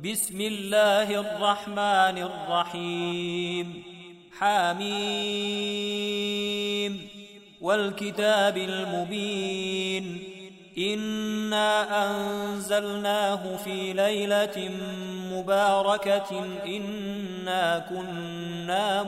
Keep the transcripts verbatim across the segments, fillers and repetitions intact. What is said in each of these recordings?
بسم الله الرحمن الرحيم. حميم والكتاب المبين. إنا أنزلناه في ليلة مباركة إنا كنا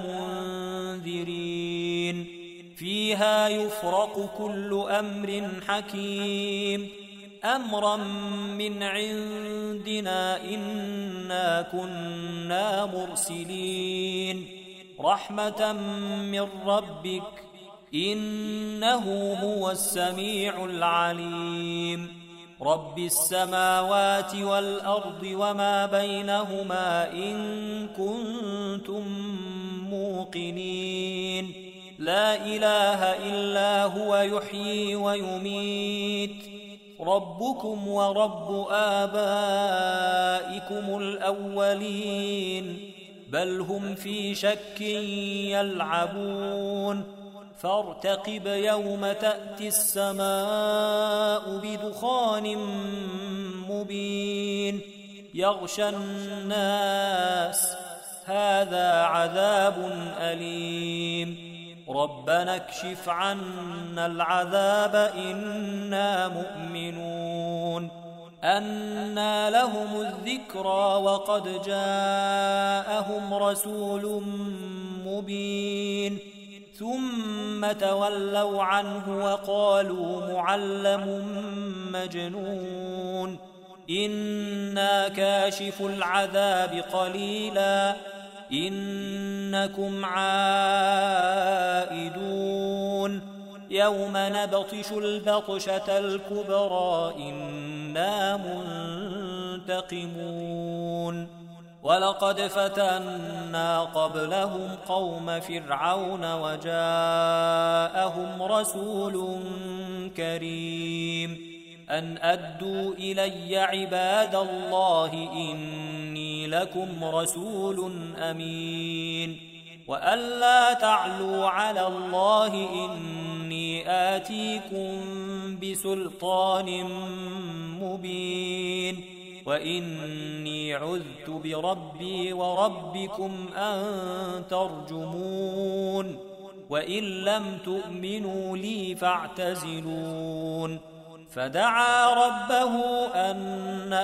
منذرين فيها يفرق كل أمر حكيم أمرا من عندنا إنا كنا مرسلين رحمة من ربك إنه هو السميع العليم رب السماوات والأرض وما بينهما إن كنتم موقنين لا إله إلا هو يحيي ويميت ربكم ورب آبائكم الأولين بل هم في شك يلعبون فارتقب يوم تأتي السماء بدخان مبين يغشى الناس هذا عذاب أليم ربنا اكشف عنا العذاب إنا مؤمنون أنى لهم الذكرى وقد جاءهم رسول مبين ثم تولوا عنه وقالوا معلم مجنون إنا كاشف العذاب قليلا إنكم عائدون يوم نبطش البطشة الكبرى إنا منتقمون ولقد فتنا قبلهم قوم فرعون وجاءهم رسول كريم أن أدوا إلي عباد الله إني لكم رسول أمين وأن لا تعلوا على الله إني آتيكم بسلطان مبين وإني عذت بربي وربكم أن ترجمون وإن لم تؤمنوا لي فاعتزلون فدعا ربه أن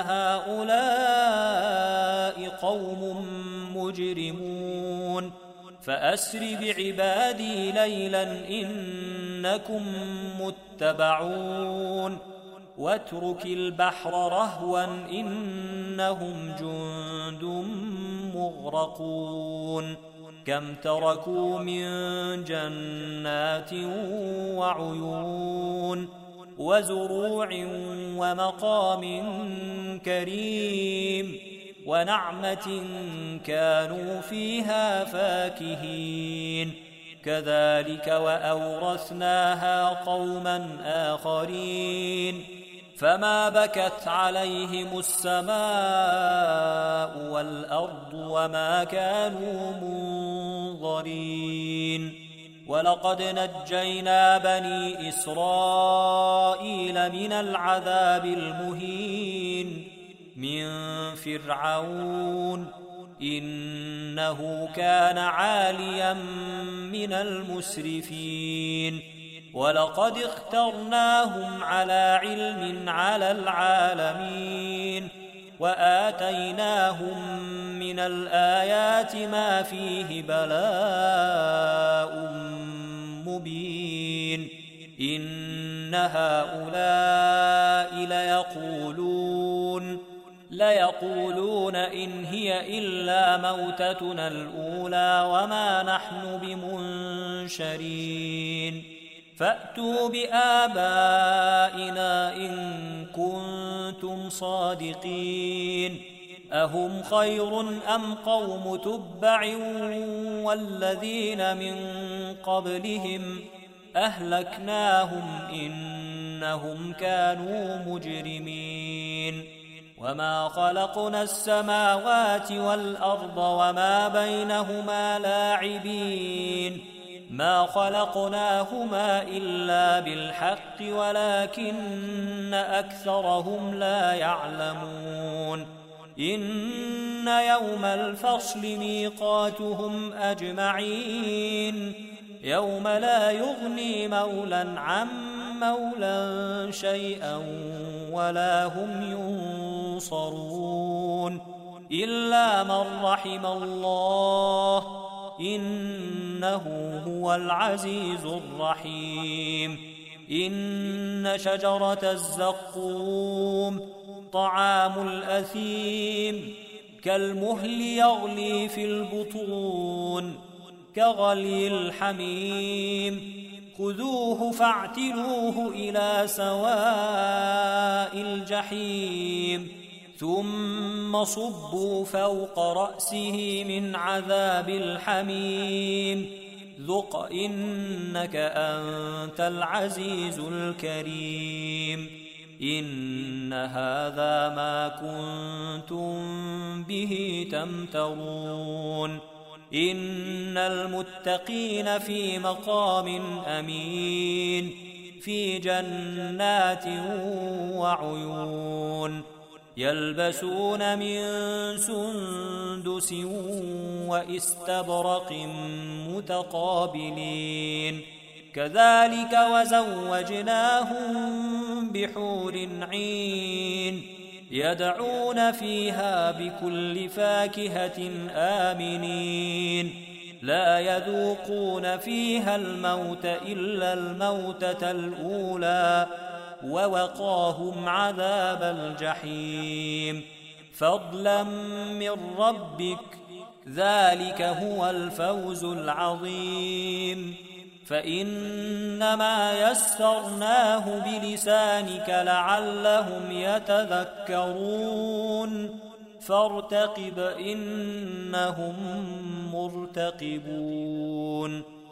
هؤلاء قوم مجرمون فأسر بعبادي ليلا إنكم متبعون واترك البحر رهوا إنهم جند مغرقون كم تركوا من جنات وعيون وزروع ومقام كريم ونعمة كانوا فيها فاكهين كذلك وأورثناها قوما آخرين فما بكت عليهم السماء والأرض وما كانوا منظرين ولقد نجينا بني إسرائيل من العذاب المهين من فرعون إنه كان عاليا من المسرفين ولقد اخترناهم على علم على العالمين وآتيناهم من الآيات ما فيه بلاء مبين إن هؤلاء ليقولون ليقولون إن هي إلا موتتنا الأولى وما نحن بمنشرين فأتوا بآبائنا إن كنتم صادقين أهم خير أم قوم تبع والذين من قبلهم أهلكناهم إنهم كانوا مجرمين وما خلقنا السماوات والأرض وما بينهما لاعبين ما خلقناهما إلا بالحق ولكن أكثرهم لا يعلمون إن يوم الفصل ميقاتهم أجمعين يوم لا يغني مولى عن مولى شيئا ولا هم ينصرون إلا من رحم الله إنه هو العزيز الرحيم إن شجرة الزقوم طعام الأثيم كالمهل يغلي في البطون كغلي الحميم خذوه فاعتلوه إلى سواء الجحيم ثم صبوا فوق رأسه من عذاب الحميم ذق إنك أنت العزيز الكريم إن هذا ما كنتم به تمترون إن المتقين في مقام أمين في جنات وعيون يلبسون من سندس وإستبرق متقابلين كذلك وزوجناهم بحور عين يدعون فيها بكل فاكهة آمنين لا يذوقون فيها الموت إلا الموتة الأولى ووقاهم عذاب الجحيم فضلا من ربك ذلك هو الفوز العظيم فإنما يسرناه بلسانك لعلهم يتذكرون فارتقب إنهم مرتقبون